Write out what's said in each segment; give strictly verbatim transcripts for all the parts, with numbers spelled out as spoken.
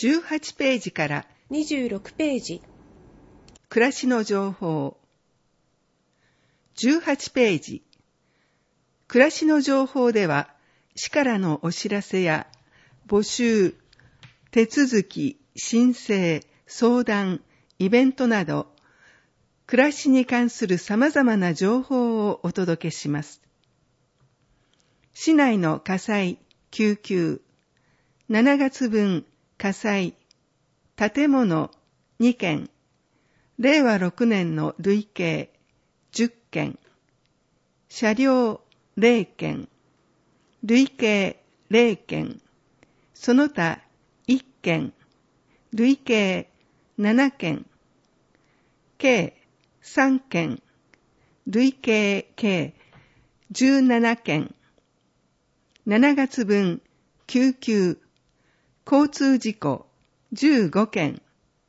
じゅうはちページからにじゅうろくページ。 暮らしの情報。じゅうはちページ。暮らしの情報では、市からのお知らせや募集、手続き、申請、相談、イベントなど、暮らしに関する様々な情報をお届けします。市内の火災、救急、しちがつ分火災、建物にけん、れいわろくねんの累計じゅっけん、車両れいけん、累計れいけん、その他いっけん、累計ななけん、計さんけん、累計計じゅうななけん、しちがつ分救急、交通事故じゅうごけん、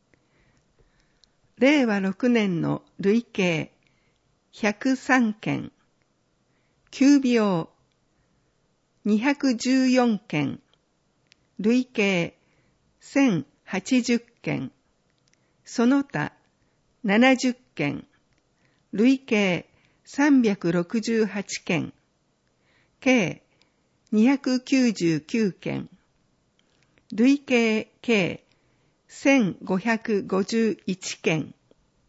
れいわろくねんの累計ひゃくさんけん、急病にひゃくじゅうよんけん、累計せんはちじゅっけん、その他ななじゅっけん、累計さんびゃくろくじゅうはちけん、計にひゃくきゅうじゅうきゅうけん、累計計せんごひゃくごじゅういちけん。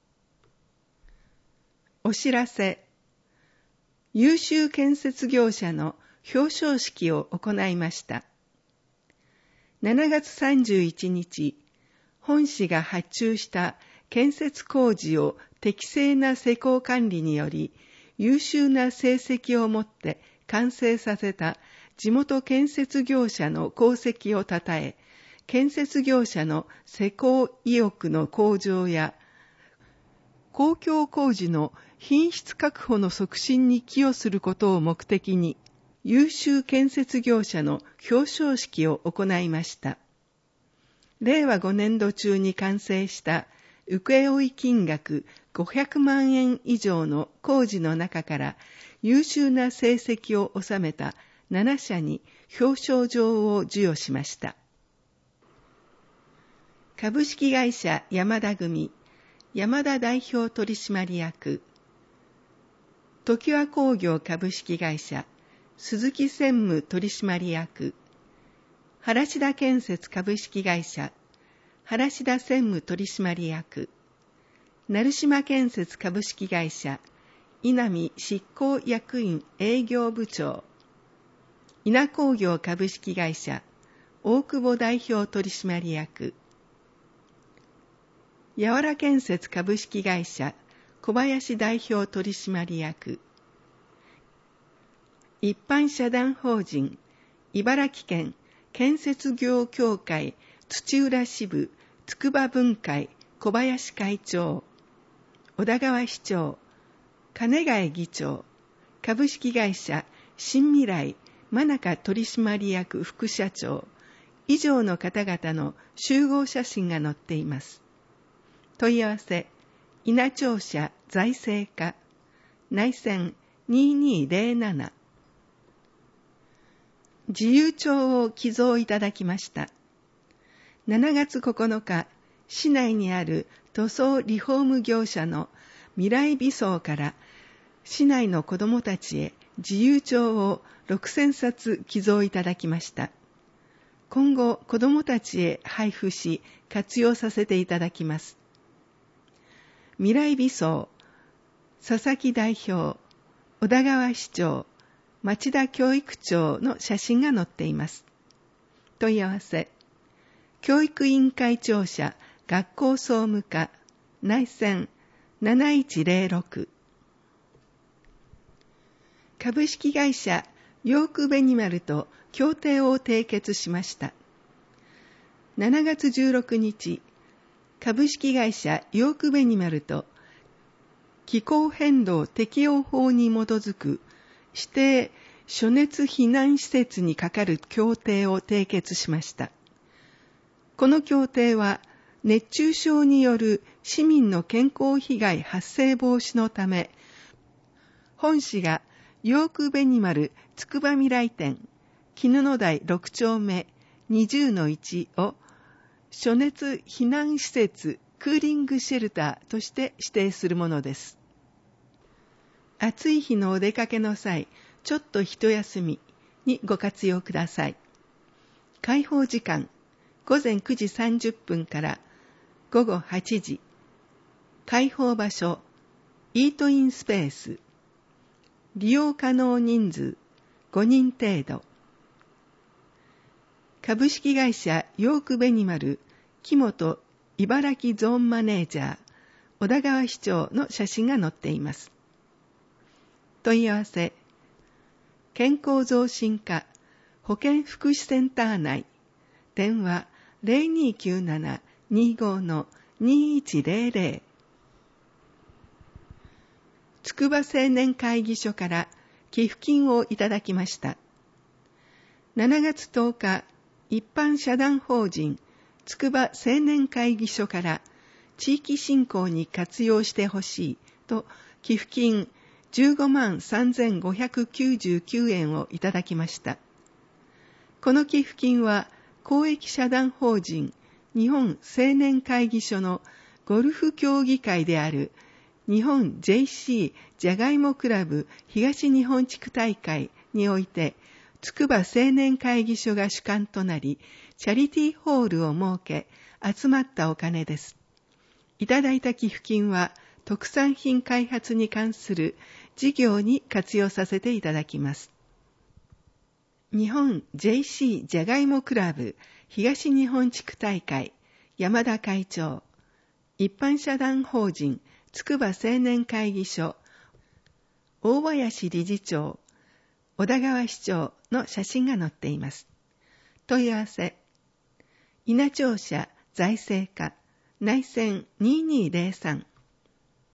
お知らせ。優秀建設業者の表彰式を行いました。しちがつさんじゅういちにち、本市が発注した建設工事を適正な施工管理により、優秀な成績をもって完成させた地元建設業者の功績をたたえ、建設業者の施工意欲の向上や、公共工事の品質確保の促進に寄与することを目的に、優秀建設業者の表彰式を行いました。れいわごねんど中に完成した請負金額ごひゃくまんえん以上の工事の中から優秀な成績を収めたななしゃに表彰状を授与しました。株式会社山田組山田代表取締役、常盤工業株式会社鈴木専務取締役、原田建設株式会社原田専務取締役、成島建設株式会社稲見執行役員営業部長、稲工業株式会社大久保代表取締役、やわら建設株式会社小林代表取締役、一般社団法人茨城県建設業協会土浦支部筑波分会小林会長、小田川市長、金貝議長、株式会社新未来真中取締役副社長、以上の方々の集合写真が載っています。問い合わせ、稲庁舎財政課、内線にーにーぜろなな。自由帳を寄贈いただきました。しちがつここのか、市内にある塗装リフォーム業者の未来美装から市内の子どもたちへ自由帳をろくせんさつ寄贈いただきました。今後子どもたちへ配布し活用させていただきます。未来美装、佐々木代表、小田川市長、町田教育長の写真が載っています。問い合わせ、教育委員会庁舎学校総務課、内線なないちぜろろく。株式会社ヨークベニマルと協定を締結しました。しちがつじゅうろくにち、株式会社ヨークベニマルと気候変動適応法に基づく指定暑熱避難施設に係る協定を締結しました。この協定は熱中症による市民の健康被害発生防止のため、本市がヨークベニマルつくば未来店絹野台ろくちょうめにじゅうのいちを暑熱避難施設クーリングシェルターとして指定するものです。暑い日のお出かけの際、ちょっと一休みにご活用ください。開放時間、ごぜんくじさんじゅっぷんからごごはちじ。開放場所、イートインスペース。利用可能人数、ごにん程度。株式会社ヨークベニマル、木本茨城ゾーンマネージャー、小田川市長の写真が載っています。問い合わせ、健康増進課保健福祉センター内、電話 ゼロにきゅうなな にご の にいちゼロゼロ。つくば青年会議所から寄付金をいただきました。しちがつとおか、一般社団法人つくば青年会議所から地域振興に活用してほしいと寄付金じゅうごまんさんぜんごひゃくきゅうじゅうきゅうえんをいただきました。この寄付金は公益社団法人日本青年会議所のゴルフ協議会である日本 ジェーシー じゃがいもクラブ東日本地区大会においてつくば青年会議所が主幹となり、チャリティーホールを設け、集まったお金です。いただいた寄付金は、特産品開発に関する事業に活用させていただきます。日本 ジェーシー じゃがいもクラブ東日本地区大会山田会長、一般社団法人つくば青年会議所大林理事長、小田川市長の写真が載っています。問い合わせ、稲庁舎財政課内線にーにーぜろさん